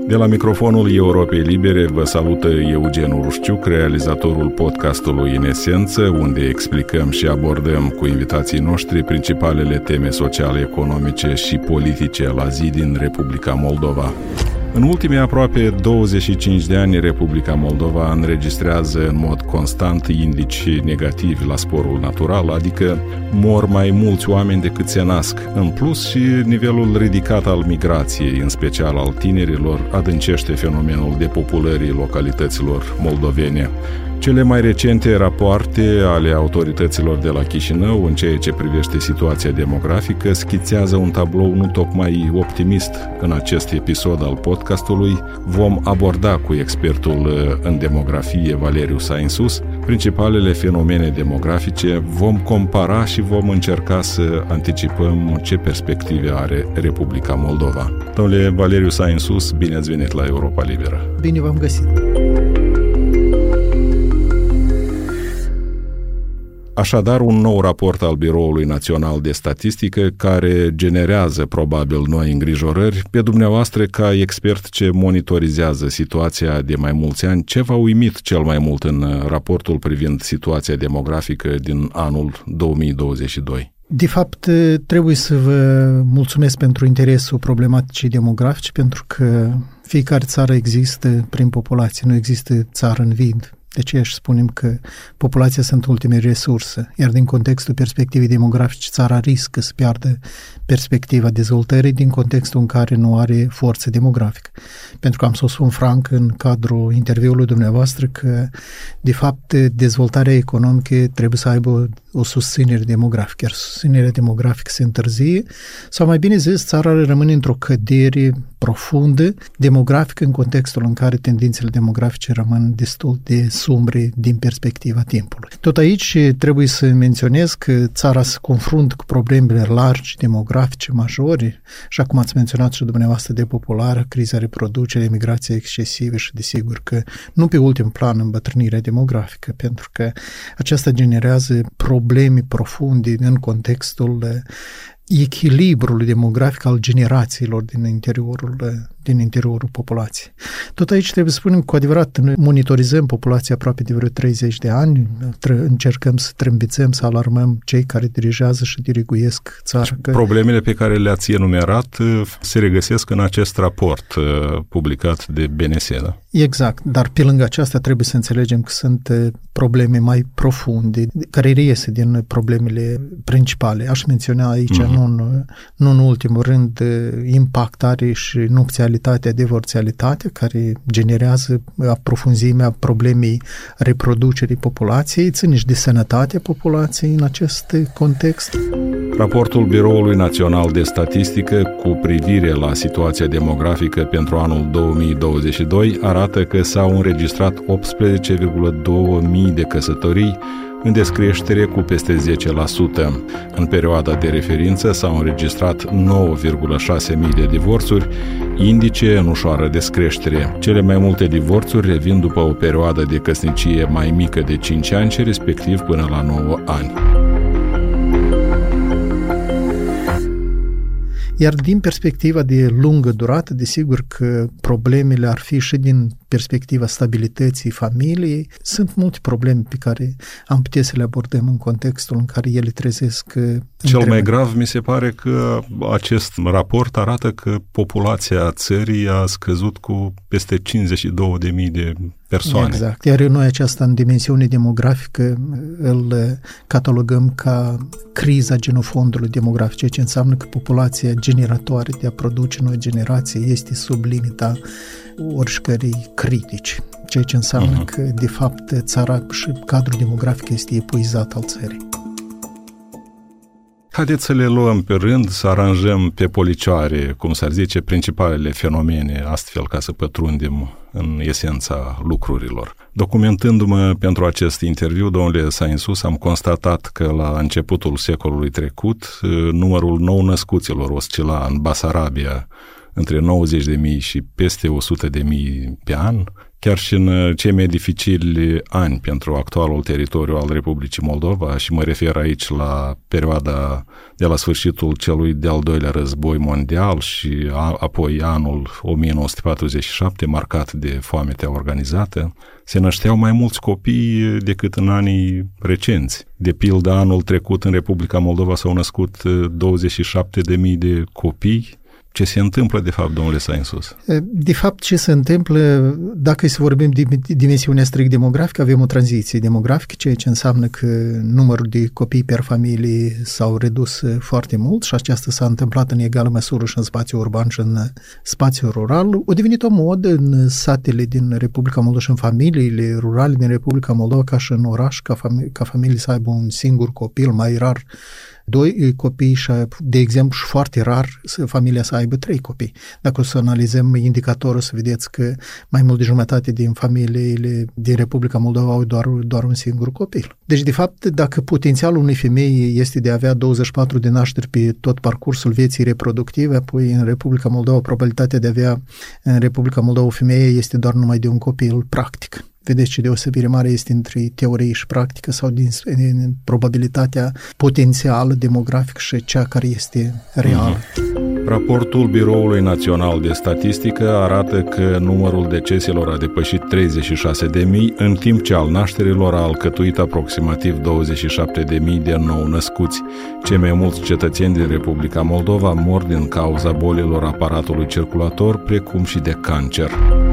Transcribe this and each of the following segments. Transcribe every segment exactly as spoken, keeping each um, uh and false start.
De la microfonul Europei Libere vă salută Eugen Urușciuc, realizatorul podcastului În Esență, unde explicăm și abordăm cu invitații noștri principalele teme sociale, economice și politice la zi din Republica Moldova. În ultimii aproape douăzeci și cinci de ani, Republica Moldova înregistrează în mod constant indici negativi la sporul natural, adică mor mai mulți oameni decât se nasc. În plus, și nivelul ridicat al migrației, în special al tinerilor, adâncește fenomenul depopulării localităților moldovene. Cele mai recente rapoarte ale autorităților de la Chișinău în ceea ce privește situația demografică schițează un tablou nu tocmai optimist. În acest episod al podcastului vom aborda cu expertul în demografie Valeriu Sainsus principalele fenomene demografice, vom compara și vom încerca să anticipăm ce perspective are Republica Moldova. Domnule Valeriu Sainsus, bine ați venit la Europa Liberă. Bine v-am găsit. Așadar, un nou raport al Biroului Național de Statistică care generează probabil noi îngrijorări. Pe dumneavoastră, ca expert ce monitorizează situația de mai mulți ani, ce v-a uimit cel mai mult în raportul privind situația demografică din anul două mii douăzeci și doi? De fapt, trebuie să vă mulțumesc pentru interesul problematicii demografice, pentru că fiecare țară există prin populație, nu există țară în vid. De aceea și spunem că populația sunt ultime resurse, iar din contextul perspectivei demografice, țara riscă să piardă perspectiva dezvoltării din contextul în care nu are forță demografică. Pentru că am să o spun franc în cadrul interviului dumneavoastră că, de fapt, dezvoltarea economică trebuie să aibă o susținere demografică, iar susținerea demografică se întârzie, sau mai bine zis, țara rămâne într-o cădere profundă demografică în contextul în care tendințele demografice rămân destul de sumbre din perspectiva timpului. Tot aici trebuie să menționez că țara se confruntă cu problemele largi, demografice, majore, și acum ați menționat și dumneavoastră depopularea, criza reproducerii, migrația excesivă și desigur că nu pe ultim plan îmbătrânirea demografică, pentru că aceasta generează probleme profunde în contextul echilibrul demografic al generațiilor din interiorul, din interiorul populației. Tot aici trebuie să spunem că cu adevărat noi monitorizăm populația aproape de vreo treizeci de ani, încercăm să trâmbițăm, să alarmăm cei care dirigează și diriguiesc țara. Problemele pe care le-ați enumerat se regăsesc în acest raport publicat de B N S. Da? Exact, dar pe lângă aceasta trebuie să înțelegem că sunt probleme mai profunde, care reiese din problemele principale. Aș menționa aici, mm-hmm. nu, în, nu în ultimul rând, impact are și nupțialitatea, divorțialitatea, care generează aprofunzimea problemei reproducerii populației, ține și de sănătatea populației în acest context. Raportul Biroului Național de Statistică cu privire la situația demografică pentru anul două mii douăzeci și doi arată că s-au înregistrat optsprezece virgulă doi mii de căsătorii, în descreștere cu peste zece la sută. În perioada de referință s-au înregistrat nouă virgulă șase mii de divorțuri, indice în ușoară descreștere. Cele mai multe divorțuri revin după o perioadă de căsnicie mai mică de cinci ani și respectiv până la nouă ani. Iar din perspectiva de lungă durată, desigur că problemele ar fi și din perspectiva stabilității familiei. Sunt multe probleme pe care am putea să le abordăm în contextul în care ele trezesc. Cel mai grav mi se pare că acest raport arată că populația țării a scăzut cu peste cincizeci și două de mii de persoane. Exact. Iar noi aceasta în dimensiune demografică îl catalogăm ca criza genofondului demografic, ceea ce înseamnă că populația generatoare de a produce noi generații este sub limita oricărei critici, ceea ce înseamnă uh-huh. că, de fapt, țara și cadrul demografic este epuizat al țării. Haideți să le luăm pe rând, să aranjăm pe policioare, cum s-ar zice, principalele fenomene, astfel ca să pătrundem în esența lucrurilor. Documentându-mă pentru acest interviu, domnule Sainsus, am constatat că la începutul secolului trecut, numărul nou-născuților oscila în Basarabia între nouăzeci de mii și peste o sută de mii pe an, chiar și în cei mai dificili ani pentru actualul teritoriu al Republicii Moldova, și mă refer aici la perioada de la sfârșitul celui de-al doilea război mondial și a, apoi anul o mie nouă sute patruzeci și șapte, marcat de foametea organizată, se nășteau mai mulți copii decât în anii recenți. De pildă, anul trecut în Republica Moldova s-au născut douăzeci și șapte de mii de copii. Ce se întâmplă, de fapt, domnule Sainsus? De fapt, ce se întâmplă, dacă să vorbim de dimensiunea strict demografică, avem o tranziție demografică, ceea ce înseamnă că numărul de copii per familie s-au redus foarte mult și aceasta s-a întâmplat în egală măsură și în spațiul urban și în spațiul rural. A devenit o modă în satele din Republica Moldova și în familiile rurale din Republica Moldova, ca și în oraș, ca, fami- ca familie să aibă un singur copil, mai rar doi copii și, de exemplu, și foarte rar familia să aibă trei copii. Dacă o să analizăm indicatorul, să vedeți că mai mult de jumătate din familiile din Republica Moldova au doar, doar un singur copil. Deci, de fapt, dacă potențialul unei femei este de a avea douăzeci și patru de nașteri pe tot parcursul vieții reproductive, apoi în Republica Moldova probabilitatea de a avea în Republica Moldova o femeie este doar numai de un copil practic. Vedeți ce deosebire mare este între teorie și practică sau din, din probabilitatea potențială demografică și cea care este reală. Mm-hmm. Raportul Biroului Național de Statistică arată că numărul deceselor a depășit treizeci și șase de mii, în timp ce al nașterilor a alcătuit aproximativ douăzeci și șapte de mii de nou născuți. Cei mai mulți cetățeni din Republica Moldova mor din cauza bolilor aparatului circulator, precum și de cancer.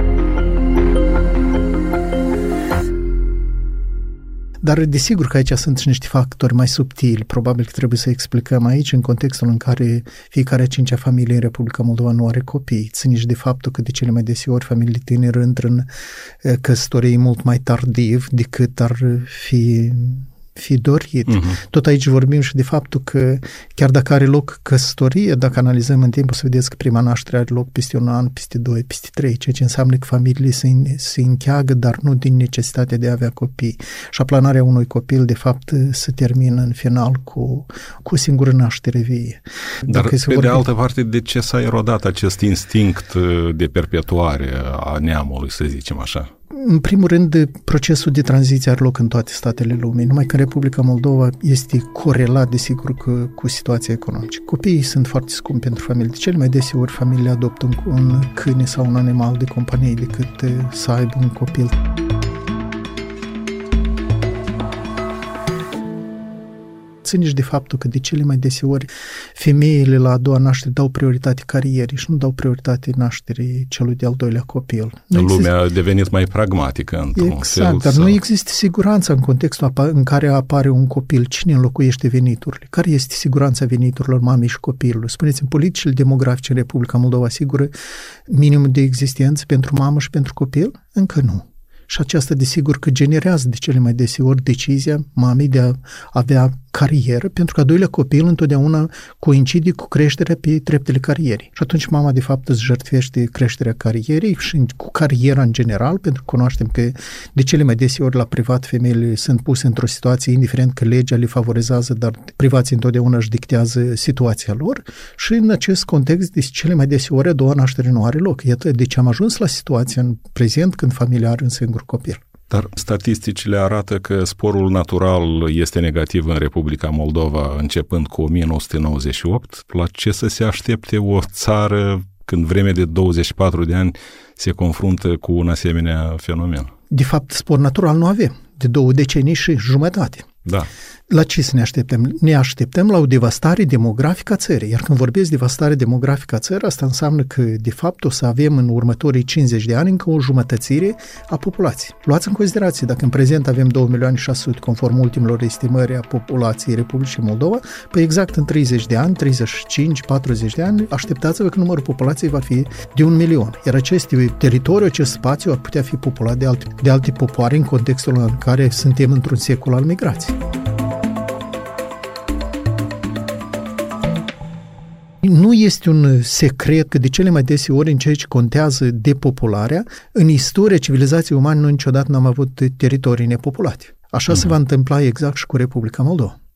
Dar desigur că aici sunt și niște factori mai subtili, probabil că trebuie să explicăm aici în contextul în care fiecare a cincea familie în Republica Moldova nu are copii. Ține și de faptul că de cele mai deseori familiile tinere intră în căsătorii mult mai tardiv decât ar fi fi dorit. Uh-huh. Tot aici vorbim și de faptul că chiar dacă are loc căsătorie, dacă analizăm în timp, o să vedeți că prima naștere are loc peste un an, peste doi, peste trei, ceea ce înseamnă că familiile se, se încheagă, dar nu din necesitatea de a avea copii. Și aplanarea unui copil, de fapt, se termină în final cu, cu o singură naștere vie. Dar, pe vorbim... de altă parte, de ce s-a erodat acest instinct de perpetuare a neamului, să zicem așa? În primul rând, procesul de tranziție are loc în toate statele lumii, numai că Republica Moldova este corelat, desigur, cu, cu situația economică. Copiii sunt foarte scumpi pentru familie. De cele mai deseori, familiile adoptă un, un câine sau un animal de companie decât să aibă un copil. Ține și de faptul că de cele mai deseori femeile la a doua naștere dau prioritate carierii și nu dau prioritate nașterii celui de-al doilea copil. Nu Lumea există... a devenit mai pragmatică într-un exact, fel. Dar sau... nu există siguranță în contextul în care apare un copil. Cine înlocuiește veniturile? Care este siguranța veniturilor mamei și copilului? Spuneți-mi, politicile demografice în Republica Moldova asigură minimul de existență pentru mamă și pentru copil? Încă nu. Și aceasta, desigur, că generează de cele mai deseori decizia mamei de a avea carieră, pentru că a doilea copil întotdeauna coincide cu creșterea pe treptele carierii. Și atunci mama, de fapt, îți jertfește creșterea carierei și cu cariera în general, pentru că cunoaștem că de cele mai deseori la privat femeile sunt puse într-o situație, indiferent că legea le favorizează, dar privații întotdeauna își dictează situația lor și în acest context, de cele mai deseori a doua naștere nu are loc. Iată de ce am ajuns la situația în prezent când familia are un singur copil. Dar statisticile arată că sporul natural este negativ în Republica Moldova începând cu o mie nouă sute nouăzeci și opt. La ce să se aștepte o țară când vreme de douăzeci și patru de ani se confruntă cu un asemenea fenomen? De fapt, spor natural nu avem. De două decenii și jumătate. Da. La ce să ne așteptăm? Ne așteptăm la o devastare demografică a țării. Iar când vorbesc devastare demografică a țării, asta înseamnă că, de fapt, o să avem în următorii cincizeci de ani încă o jumătățire a populației. Luați în considerație, dacă în prezent avem două milioane șase sute, conform ultimelor estimări a populației Republicii Moldova, pe exact în treizeci de ani, treizeci și cinci patruzeci de ani, așteptați-vă că numărul populației va fi de un milion. Iar acest teritoriu, acest spațiu ar putea fi populat de alte, de alte popoare în contextul în care suntem într-un secol al migrației. Nu este un secret că de cele mai deseori în ceea ce contează depopularea, în istoria civilizației umane noi niciodată n-am avut teritorii nepopulate. Așa mm-hmm. se va întâmpla exact și cu Republica Moldova.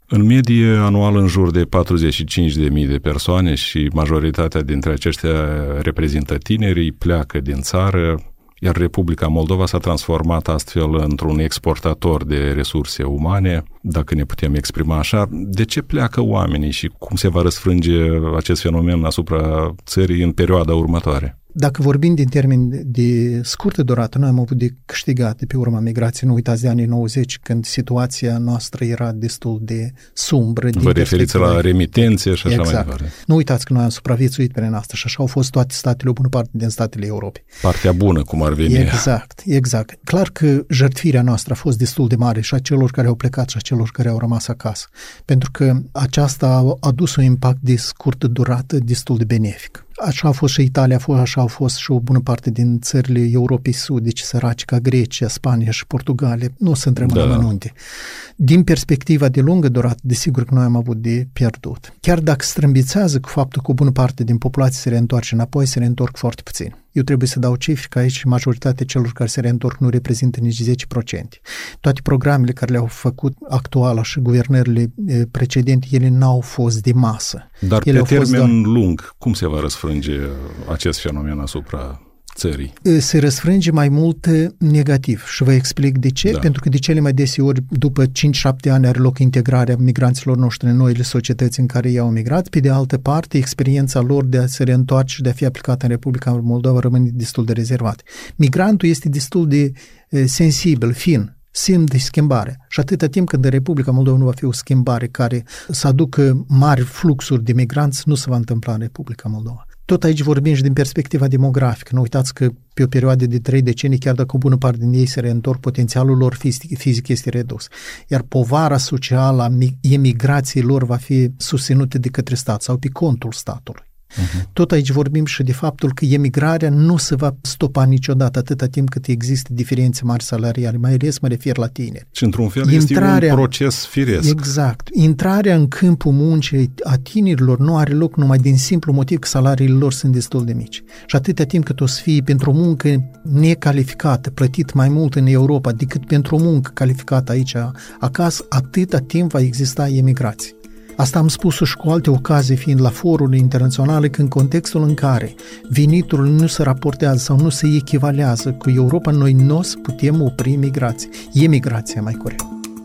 În medie anual în jur de patruzeci și cinci de mii de persoane și majoritatea dintre aceștia reprezintă tinerii, pleacă din țară, iar Republica Moldova s-a transformat astfel într-un exportator de resurse umane, dacă ne putem exprima așa. De ce pleacă oamenii și cum se va răsfrânge acest fenomen asupra țării în perioada următoare? Dacă vorbim din termeni de scurtă durată, noi am avut de câștigat de pe urma migrației. Nu uitați de anii nouăzeci, când situația noastră era destul de sumbră. Vă referiți la remitențe și așa exact. mai departe. Nu uitați că noi am supraviețuit prin asta și așa au fost toate statele, o bună parte din statele Europei. Partea bună, cum ar veni. Exact, exact. Clar că jertfirea noastră a fost destul de mare și a celor care au plecat și a celor care au rămas acasă. Pentru că aceasta a adus un impact de scurtă durată destul de benefic. Așa a fost și Italia, așa au fost și o bună parte din țările Europei Sudice, săraci ca Grecia, Spania și Portugalia. Nu se întrebă da. la mănunte. Din perspectiva de lungă durată, desigur că noi am avut de pierdut. Chiar dacă strâmbițează cu faptul că o bună parte din populație se reîntoarce înapoi, se reîntorc foarte puțin. Eu trebuie să dau cifre că aici majoritatea celor care se reîntorc nu reprezintă nici zece la sută. Toate programele care le-au făcut actuala și guvernările precedente, ele n-au fost de masă. Dar ele pe termen doar... lung, cum se va răsfrânge acest fenomen asupra țării? Se răsfrânge mai mult negativ și vă explic de ce. Da. Pentru că de cele mai deseori, după cinci șapte ani, are loc integrarea migranților noștri în noile societăți în care ei au migrat. Pe de altă parte, experiența lor de a se reîntoarce și de a fi aplicată în Republica Moldova rămâne destul de rezervată. Migrantul este destul de sensibil, fin, simt de schimbare. Și atâta timp când în Republica Moldova nu va fi o schimbare care să aducă mari fluxuri de migranți, nu se va întâmpla în Republica Moldova. Tot aici vorbim și din perspectiva demografică. Nu uitați că pe o perioadă de trei decenii, chiar dacă o bună parte din ei se reîntorc, potențialul lor fizic, fizic este redus. Iar povara socială a emigrației lor va fi susținută de către stat sau pe contul statului. Uh-huh. Tot aici vorbim și de faptul că emigrarea nu se va stopa niciodată atâta timp cât există diferențe mari salariale, mai ales mă refer la tineri. Și într-un fel Intrarea, este un proces firesc. Exact. Intrarea în câmpul muncii a tinerilor nu are loc numai din simplu motiv că salariile lor sunt destul de mici. Și atâta timp cât o să fie pentru o muncă necalificată, plătit mai mult în Europa decât pentru o muncă calificată aici acasă, atâta timp va exista emigrație. Asta am spus-o și cu alte ocazii, fiind la foruri internaționale, că în contextul în care veniturile nu se raportează sau nu se echivalează cu Europa, noi nu o să putem opri migrație. Emigrația mai corect.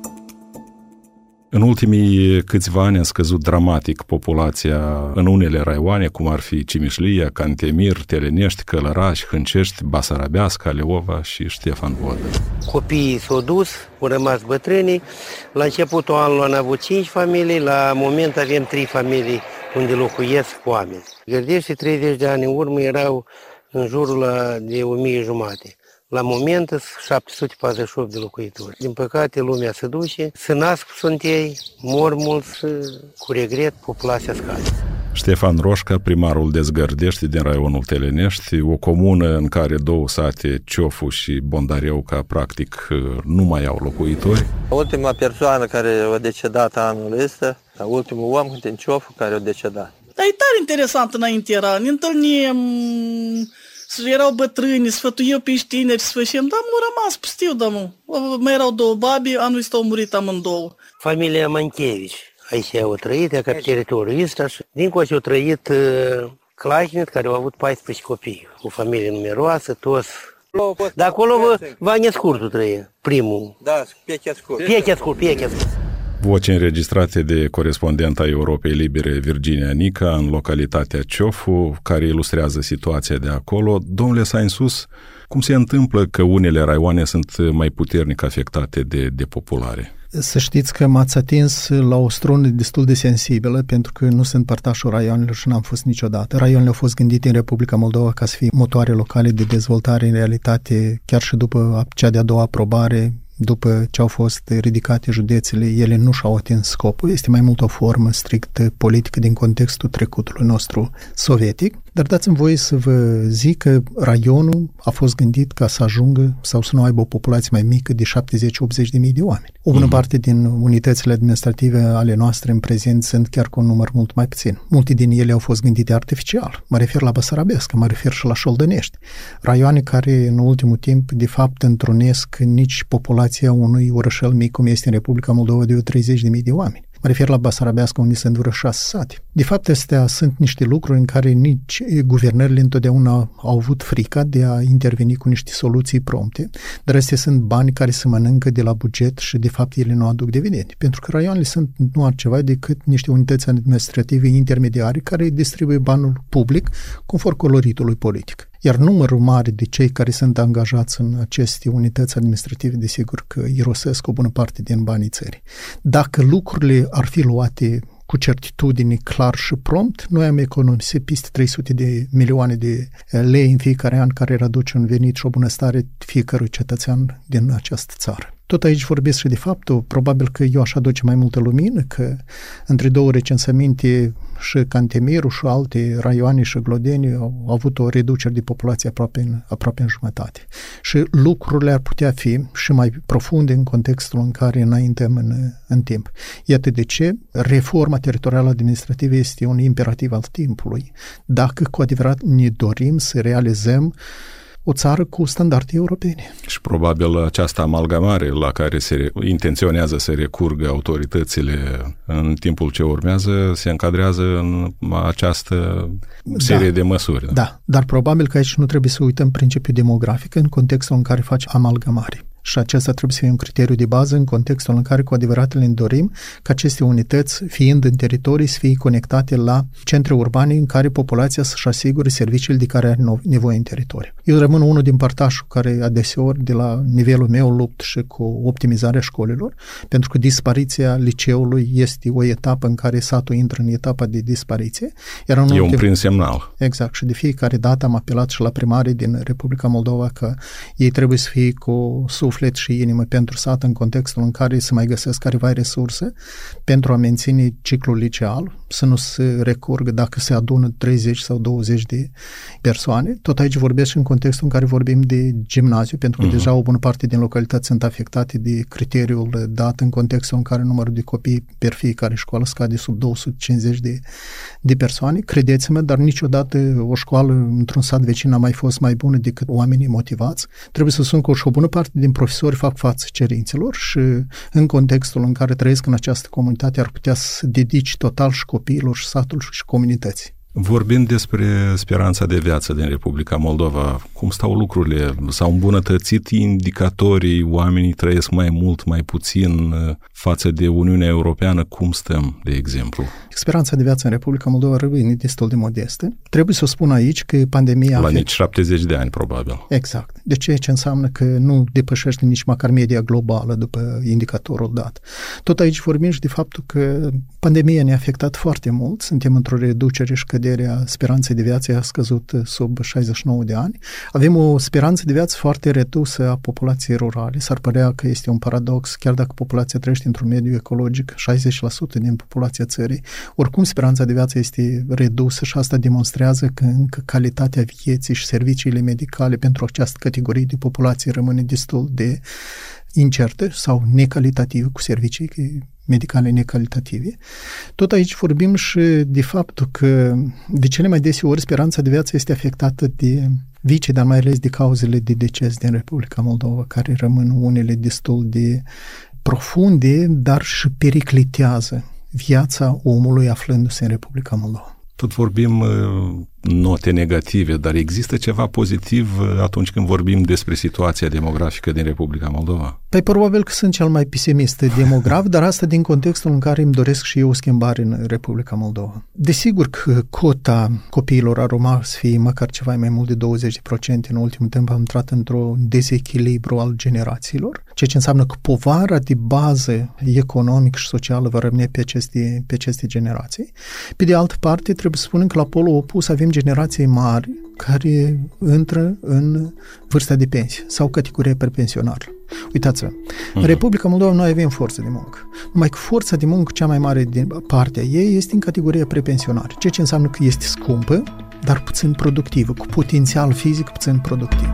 În ultimii câțiva ani a scăzut dramatic populația în unele raioane, cum ar fi Cimișlia, Cantemir, Telenești, Călăraș, Hâncești, Basarabeasca, Leova și Ștefan Vodă. Copiii s-au dus, au rămas bătrânii. La începutul anului am avut cinci familii, la moment avem trei familii unde locuiesc oameni. Gândește, treizeci de ani în urmă erau în jurul de o mie jumate. La moment sunt șapte sute patruzeci și opt de locuitori. Din păcate, lumea se duce, se nasc sunt ei, mor mulți, cu regret, populația scade. Ștefan Roșca, primarul Dezgărdești din raionul Telenești, o comună în care două sate, Ciofu și Bondareuca, practic nu mai au locuitori. Ultima persoană care a decedat anul ăsta, ultimul om din Ciofu care a decedat. Dar e tare interesant înainte era, ne întâlnim, erau bătrâni, sfătuiau pe tineri, sfășim, dar m-au rămas pustiu, dar nu. Mai erau două babi, anul ăsta au murit amândouă. Familia Manchevici, aici au trăit, ca pe teritoriul ăsta și dincoace au trăit uh, Clașnit, care au avut paisprezece copii, o familie numeroasă, toți. Dar acolo Vania Scurtu trăie, primul. Da, Pechea Scurt. Pechea Scurt, Pechea Scurt. Voci înregistrate de corespondenta Europei Libere Virginia Nica în localitatea Ciofu, care ilustrează situația de acolo. Domnule Sainsus, cum se întâmplă că unele raioane sunt mai puternic afectate de depopulare? Să știți că m-ați atins la o strună destul de sensibilă, pentru că nu sunt părtașul raioanelor și n-am fost niciodată. Raioanele au fost gândite în Republica Moldova ca să fie motoare locale de dezvoltare, în realitate, chiar și după cea de-a doua aprobare, după ce au fost ridicate județele, ele nu și-au atins scopul. Este mai mult o formă strict politică din contextul trecutului nostru sovietic. Dar dați-mi voie să vă zic că raionul a fost gândit ca să ajungă sau să nu aibă o populație mai mică de șaptezeci-optzeci de mii de oameni. O bună mm-hmm. parte din unitățile administrative ale noastre în prezent sunt chiar cu un număr mult mai puțin. Multe din ele au fost gândite artificial. Mă refer la Basarabeasca, mă refer și la Șoldănești. Raioane care în ultimul timp de fapt întrunesc nici populația unui orășel mic cum este în Republica Moldova de treizeci de mii de oameni. Mă refer la Basarabească, unde sunt vreo șase sate. De fapt, astea sunt niște lucruri în care nici guvernările întotdeauna au avut frica de a interveni cu niște soluții prompte, dar astea sunt bani care se mănâncă de la buget și, de fapt, ele nu aduc dividendi. Pentru că raioanele sunt nu altceva decât niște unități administrative intermediare care distribuie banul public conform coloritului politic. Iar numărul mare de cei care sunt angajați în aceste unități administrative, desigur că irosesc o bună parte din banii țării. Dacă lucrurile ar fi luate cu certitudine, clar și prompt, noi am economisit peste trei sute de milioane de lei în fiecare an, care reduce un venit și o bunăstare fiecărui cetățean din această țară. Tot aici vorbesc și de faptul, probabil că eu aș aduce mai multă lumină, că între două recensăminte și Cantemirul și alte raioane și Glodeni au avut o reducere de populație aproape în, aproape în jumătate. Și lucrurile ar putea fi și mai profunde în contextul în care înaintăm în, în timp. Iată de ce reforma teritorială administrativă este un imperativ al timpului. Dacă cu adevărat ne dorim să realizăm o țară cu standarde europene. Și probabil această amalgamare la care se intenționează să recurgă autoritățile în timpul ce urmează se încadrează în această serie da, de măsuri. Da? da, dar probabil că aici nu trebuie să uităm principiul demografic în contextul în care face amalgamare. Și acesta trebuie să fie un criteriu de bază în contextul în care cu adevărat le dorim ca aceste unități, fiind în teritorii, să fie conectate la centre urbane în care populația să-și asigure serviciile de care are nevoie în teritoriu. Eu rămân unul din părtașul care adeseori de la nivelul meu lupt și cu optimizarea școlilor, pentru că dispariția liceului este o etapă în care satul intră în etapa de dispariție. Iar în e un prim semnal. Exact. Și de fiecare dată am apelat și la primarii din Republica Moldova că ei trebuie să fie cu suflet și inimă pentru sat în contextul în care se mai găsesc careva resurse pentru a menține ciclul liceal, să nu se recurgă dacă se adună treizeci sau douăzeci de persoane. Tot aici vorbesc și în contextul în care vorbim de gimnaziu, pentru că uh-huh. deja o bună parte din localități sunt afectate de criteriul dat în contextul în care numărul de copii per fiecare școală scade sub două sute cincizeci de, de persoane. Credeți-mă, dar niciodată o școală într-un sat vecin a mai fost mai bună decât oamenii motivați. Trebuie să spun că și o bună parte din profesori fac față cerințelor și în contextul în care trăiesc în această comunitate ar putea să dedici total și copiilor și satul și comunității. Vorbind despre speranța de viață din Republica Moldova, cum stau lucrurile? S-au îmbunătățit indicatorii? Oamenii trăiesc mai mult, mai puțin față de Uniunea Europeană? Cum stăm, de exemplu? Speranța de viață în Republica Moldova rămâne destul de modestă. Trebuie să o spun aici că pandemia... La nici șaptezeci de ani, probabil. Exact. De ce? Ce înseamnă că nu depășește nici măcar media globală după indicatorul dat. Tot aici vorbim și de faptul că pandemia ne-a afectat foarte mult. Suntem într-o reducere și căderea speranței de viață a scăzut sub șaizeci și nouă de ani. Avem o speranță de viață foarte redusă a populației rurale. S-ar părea că este un paradox, chiar dacă populația trăiește într-un mediu ecologic, șaizeci la sută din populația țării. Oricum, speranța de viață este redusă și asta demonstrează că încă calitatea vieții și serviciile medicale pentru această categorie de populație rămâne destul de incertă sau necalitativă, cu servicii medicale necalitative. Tot aici vorbim și de faptul că de cele mai deseori speranța de viață este afectată de vicii, dar mai ales de cauzele de deces din Republica Moldova, care rămân unele destul de profunde, dar și periclitează viața omului aflându-se în Republica Moldova. Tot vorbim note negative, dar există ceva pozitiv atunci când vorbim despre situația demografică din Republica Moldova? Păi probabil că sunt cel mai pesimist demograf, dar asta din contextul în care îmi doresc și eu o schimbare în Republica Moldova. Desigur că cota copiilor ar urma să fie măcar ceva mai mult de douăzeci la sută. În ultimul timp am intrat într-un dezechilibru al generațiilor, ceea ce înseamnă că povara de bază economic și socială va rămâne pe aceste, pe aceste generații. Pe de altă parte, trebuie să spunem că la polul opus avem generații mari care intră în vârsta de pensie sau categoria prepensionară. Uitați-vă, uh-huh. în Republica Moldova noi avem forță de muncă. Numai că forța de muncă cea mai mare din partea ei este în categoria prepensionară, ceea ce înseamnă că este scumpă, dar puțin productivă, cu potențial fizic puțin productiv.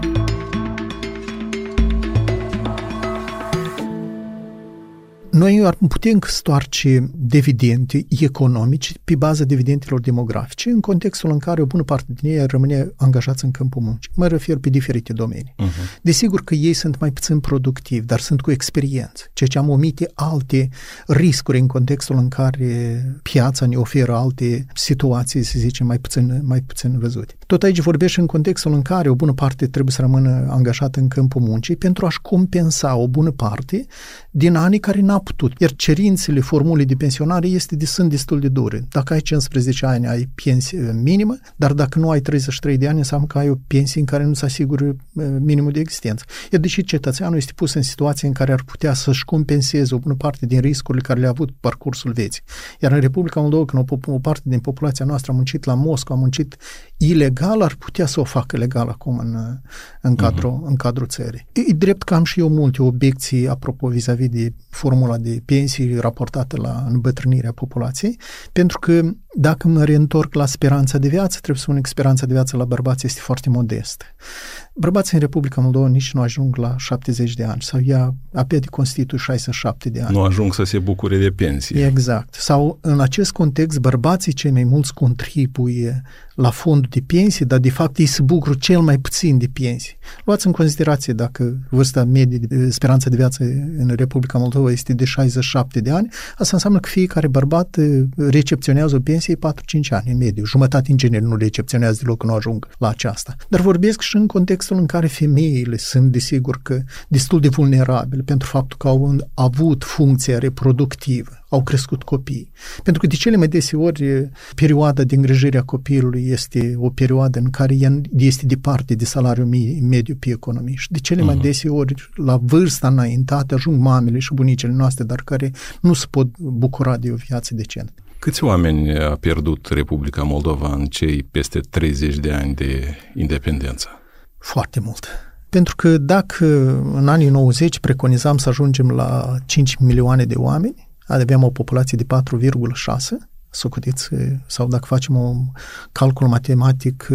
Noi ar putem stoarce dividende economice pe baza dividendelor demografice în contextul în care o bună parte din ei rămâne angajați în câmpul muncii. Mă refer pe diferite domenii. Uh-huh. Desigur că ei sunt mai puțin productivi, dar sunt cu experiență, ceea ce am omite alte riscuri în contextul în care piața ne oferă alte situații, să zicem, mai puțin, mai puțin văzute. Tot aici vorbești în contextul în care o bună parte trebuie să rămână angajată în câmpul muncii pentru a-și compensa o bună parte din anii care n-a putut. Iar cerințele formulei de pensionare este de, sunt destul de dure. Dacă ai cincisprezece ani, ai pensie minimă, dar dacă nu ai treizeci și trei de ani, înseamnă că ai o pensie în care nu se asigură minimul de existență. Iar deși cetățeanul este pus în situație în care ar putea să-și compenseze o bună parte din riscurile care le-a avut parcursul vieții. Iar în Republica Moldova, când o, o parte din populația noastră a muncit la Moscova, a muncit ilegal, ar putea să o facă legal acum în, în, cadrul, uh-huh. în cadrul țării. E, e drept că am și eu multe obiecții apropo vis-a-vis de formula de pensii raportată la îmbătrânirea populației, pentru că dacă mă reîntorc la speranța de viață, trebuie să spun că speranța de viață la bărbați este foarte modestă. Bărbații în Republica Moldova nici nu ajung la șaptezeci de ani sau ea abia de constituie șaizeci și șapte de ani. Nu ajung să se bucure de pensie. Exact. Sau în acest context, bărbații cei mai mulți contribuie la fondul de pensie, dar de fapt ei se bucură cel mai puțin de pensie. Luați în considerație dacă vârsta medie de speranța de viață în Republica Moldova este de șaizeci și șapte de ani, asta înseamnă că fiecare bărbat recepționează o pensie patru-cinci ani în mediu. Jumătate în genere nu recepționează deloc, nu ajung la aceasta. Dar vorbesc și în contextul în care femeile sunt, desigur, că destul de vulnerabile pentru faptul că au avut funcția reproductivă, au crescut copii. Pentru că de cele mai deseori perioada de îngrijire a copilului este o perioadă în care este departe de salariul mediu pe economie. Și de cele mai deseori, la vârsta înaintată, ajung mamele și bunicele noastre, dar care nu se pot bucura de o viață decentă. Câți oameni a pierdut Republica Moldova în cei peste treizeci de ani de independență? Foarte mult. Pentru că dacă în anii nouăzeci preconizam să ajungem la cinci milioane de oameni, aveam o populație de patru virgulă șase, socotiți, sau dacă facem un calcul matematic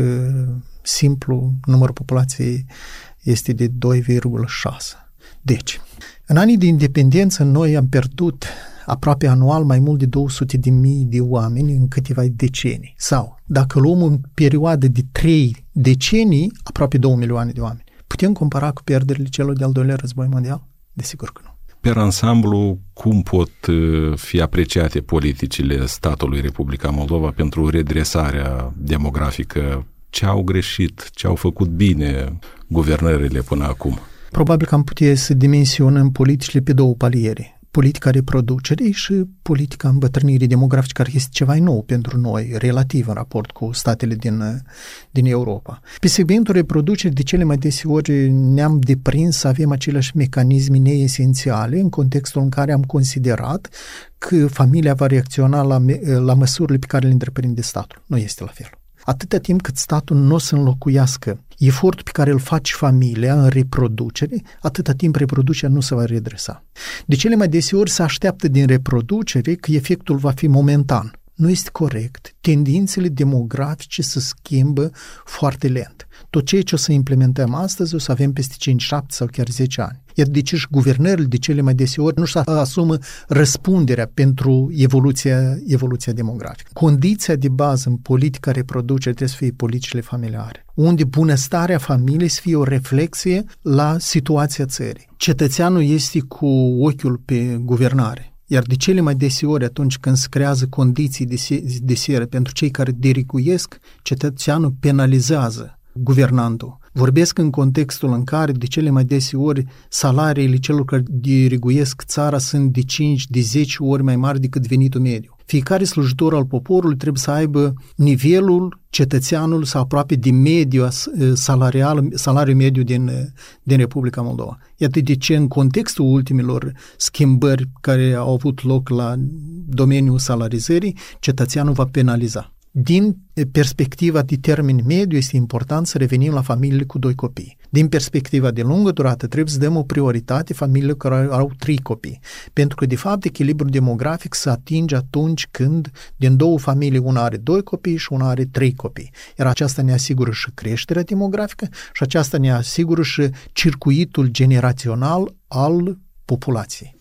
simplu, numărul populației este de doi virgulă șase. Deci, în anii de independență noi am pierdut aproape anual mai mult de două sute de mii de oameni în câteva decenii. Sau, dacă luăm în perioadă de trei decenii, aproape două milioane de oameni. Putem compara cu pierderile celor de-al doilea război mondial? Desigur că nu. Per ansamblu, cum pot fi apreciate politicile statului Republica Moldova pentru redresarea demografică? Ce au greșit, ce au făcut bine guvernările până acum? Probabil că am putea să dimensionăm politicile pe două paliere. Politica reproducerii și politica îmbătrânirii demografice, care este ceva nou pentru noi, relativ în raport cu statele din, din Europa. Pe segmentul reproducerii, de cele mai deseori ne-am deprins să avem aceleași mecanisme neesențiale în contextul în care am considerat că familia va reacționa la, la măsurile pe care le întreprinde statul. Nu este la fel. Atâta timp cât statul nu o să înlocuiască efortul pe care îl face familia în reproducere, atâta timp reproducerea nu se va redresa. De cele mai deseori se așteaptă din reproducere că efectul va fi momentan. Nu este corect. Tendințele demografice se schimbă foarte lent. Tot ceea ce o să implementăm astăzi o să avem peste cinci, șapte sau chiar zece ani. Iar de ce și guvernările de cele mai deseori nu-și asumă răspunderea pentru evoluția, evoluția demografică. Condiția de bază în politica reproducerii trebuie să fie politicile familiare, unde bunăstarea familiei să fie o reflexie la situația țării. Cetățeanul este cu ochiul pe guvernare. Iar de cele mai deseori, atunci când se creează condiții de, se- de seră pentru cei care dericuiesc, cetățeanul penalizează guvernantul. Vorbesc în contextul în care de cele mai deseori salariile celor care diriguiesc țara sunt de cinci, de zece ori mai mari decât venitul mediu. Fiecare slujitor al poporului trebuie să aibă nivelul cetățeanul sau aproape de mediu salarial, salariul mediu din, din Republica Moldova. Iată de ce în contextul ultimilor schimbări care au avut loc la domeniul salarizării, cetățeanul va penaliza. Din perspectiva de termen mediu este important să revenim la familiile cu doi copii. Din perspectiva de lungă durată trebuie să dăm o prioritate familiilor care au trei copii. Pentru că de fapt echilibrul demografic se atinge atunci când din două familii una are doi copii și una are trei copii. Iar aceasta ne asigură și creșterea demografică și aceasta ne asigură și circuitul generațional al populației.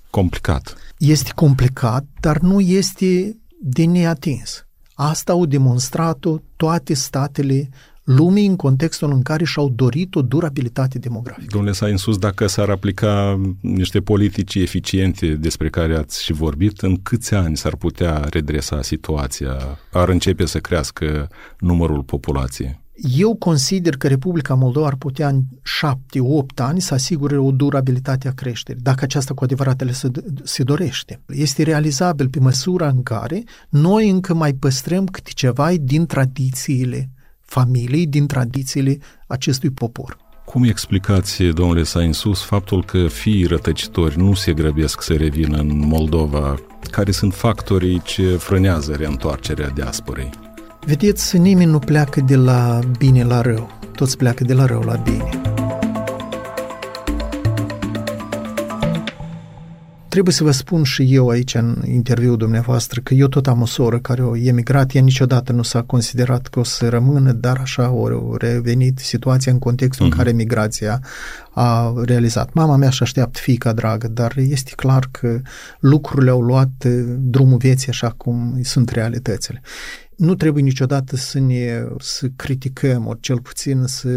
complicat. Este complicat, dar nu este de neatins. Asta au demonstrat-o toate statele lumii în contextul în care și-au dorit o durabilitate demografică. Domnule Sainsus, dacă s-ar aplica niște politici eficiente despre care ați și vorbit, în câți ani s-ar putea redresa situația? Ar începe să crească numărul populației? Eu consider că Republica Moldova ar putea în șapte opt ani să asigure o durabilitate a creșterii, dacă aceasta cu adevărat le se, se dorește. Este realizabil pe măsura în care noi încă mai păstrăm câte ceva din tradițiile familiei, din tradițiile acestui popor. Cum explicați, domnule Sainsus, faptul că fiii rătăcitori nu se grăbesc să revină în Moldova? Care sunt factorii ce frânează reîntoarcerea diasporei? Vedeți, nimeni nu pleacă de la bine la rău, toți pleacă de la rău la bine. Trebuie să vă spun și eu aici în interviul dumneavoastră că eu tot am o soră care a emigrat, ea niciodată nu s-a considerat că o să rămână, dar așa a revenit situația în contextul uh-huh. în care migrația a realizat. Mama mea și așteaptă fiica dragă, dar este clar că lucrurile au luat drumul vieții așa cum sunt realitățile. Nu trebuie niciodată să ne să criticăm, ori cel puțin să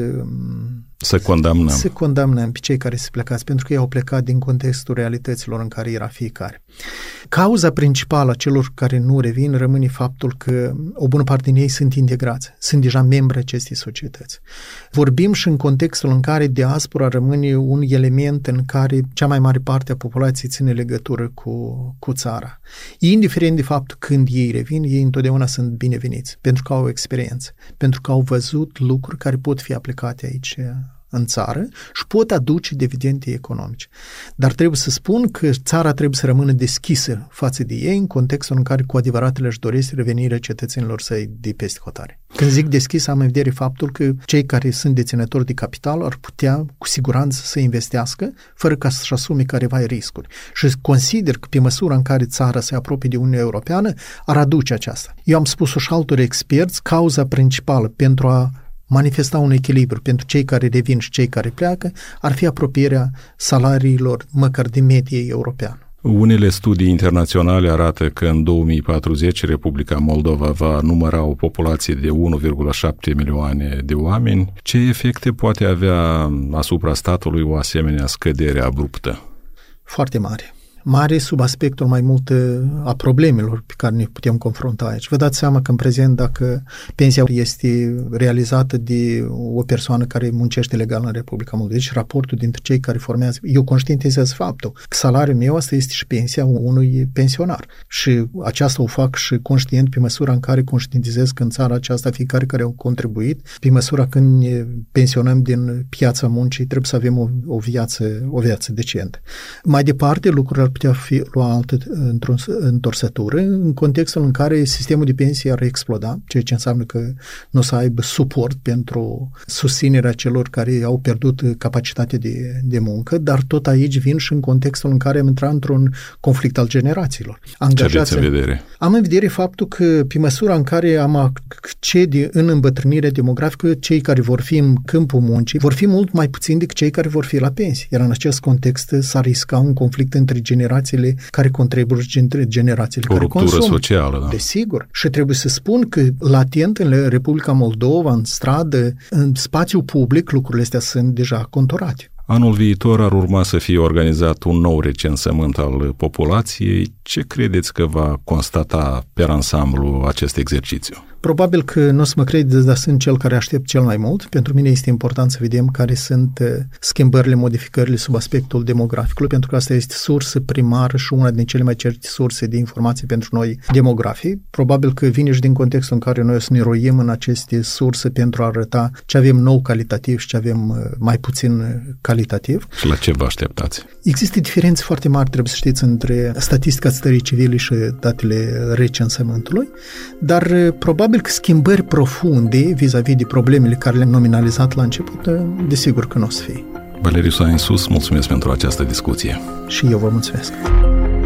să condamnăm. Să condamnăm pe cei care se plecați, pentru că ei au plecat din contextul realităților în care era fiecare. Cauza principală a celor care nu revin rămâne faptul că o bună parte din ei sunt integrați, sunt deja membri acestei societăți. Vorbim și în contextul în care diaspora rămâne un element în care cea mai mare parte a populației ține legătură cu, cu țara. Indiferent de faptul când ei revin, ei întotdeauna sunt bineveniți, pentru că au experiență, pentru că au văzut lucruri care pot fi aplicate aici în țară și pot aduce dividende economice. Dar trebuie să spun că țara trebuie să rămână deschisă față de ei în contextul în care cu adevărat le-și doresc revenirea cetățenilor săi de peste hotare. Când zic deschis, am în vedere faptul că cei care sunt deținători de capital ar putea cu siguranță să investească fără ca să-și asume careva riscuri. Și consider că pe măsura în care țara se apropie de Uniunea Europeană ar aduce aceasta. Eu am spus-o și altor experți, cauza principală pentru a manifesta un echilibru pentru cei care revin și cei care pleacă ar fi apropierea salariilor măcar de medie europeană. Unele studii internaționale arată că în două mii patruzeci Republica Moldova va număra o populație de unu virgulă șapte milioane de oameni. Ce efecte poate avea asupra statului o asemenea scădere abruptă? Foarte mare. Mare sub aspectul mai mult a problemelor pe care ne putem confrunta aici. Vă dați seama că în prezent dacă pensia este realizată de o persoană care muncește legal în Republica Moldova, deci raportul dintre cei care formează, eu conștientizez faptul că salariul meu asta este și pensia unui pensionar și aceasta o fac și conștient pe măsura în care conștientizez că în țara aceasta fiecare care au contribuit, pe măsura când ne pensionăm din piața muncii, trebuie să avem o, o viață o viață decentă. Mai departe, lucrurile putea fi luată într-o întorsătură în contextul în care sistemul de pensie ar exploda, ceea ce înseamnă că nu o să aibă suport pentru susținerea celor care au pierdut capacitatea de, de muncă, dar tot aici vin și în contextul în care am intrat într-un conflict al generațiilor. Ce aveți în vedere? Am în vedere faptul că pe măsura în care am accede în îmbătrânirea demografică, cei care vor fi în câmpul muncii vor fi mult mai puțini decât cei care vor fi la pensie. Iar în acest context s-ar risca un conflict între generațiile care contribuie și între generațiile o care consumă. O ruptură socială, da. Desigur. Și trebuie să spun că latent în Republica Moldova, în stradă, în spațiu public, lucrurile astea sunt deja conturate. Anul viitor ar urma să fie organizat un nou recensământ al populației. Ce credeți că va constata pe ansamblu acest exercițiu? Probabil că nu o să mă credeți, dar sunt cel care aștept cel mai mult. Pentru mine este important să vedem care sunt schimbările, modificările sub aspectul demograficului, pentru că asta este sursă primară și una din cele mai certe surse de informații pentru noi demografii. Probabil că vine și din contextul în care noi o să ne roiem în aceste surse pentru a arăta ce avem nou calitativ și ce avem mai puțin calitativ. Și la ce vă așteptați? Există diferențe foarte mari, trebuie să știți, între statistica stării civile și datele recensământului, dar probabil că schimbări profunde vis-a-vis de problemele care le-am nominalizat la început, desigur că nu o să fie. Valeriu Sainsus, mulțumesc pentru această discuție. Și eu vă mulțumesc.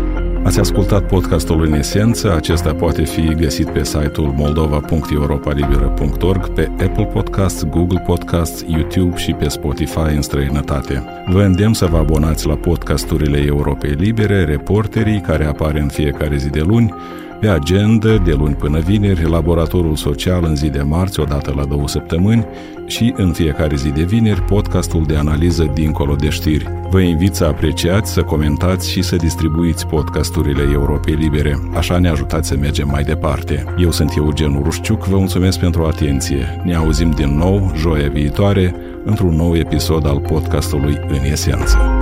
Ați ascultat podcastul În Esență, acesta poate fi găsit pe site-ul moldova punct europa libera punct org, pe Apple Podcasts, Google Podcasts, YouTube și pe Spotify în străinătate. Vă îndemn să vă abonați la podcasturile Europei Libere, Reporterii, care apare în fiecare zi de luni, pe Agenda, de luni până vineri, Laboratorul Social în zi de marți, odată la două săptămâni, și în fiecare zi de vineri, podcastul de analiză Dincolo de știri. Vă invit să apreciați, să comentați și să distribuiți podcasturile Europei Libere. Așa ne ajutați să mergem mai departe. Eu sunt Eugen Urușciuc, vă mulțumesc pentru atenție. Ne auzim din nou, joia viitoare, într-un nou episod al podcastului În Esență.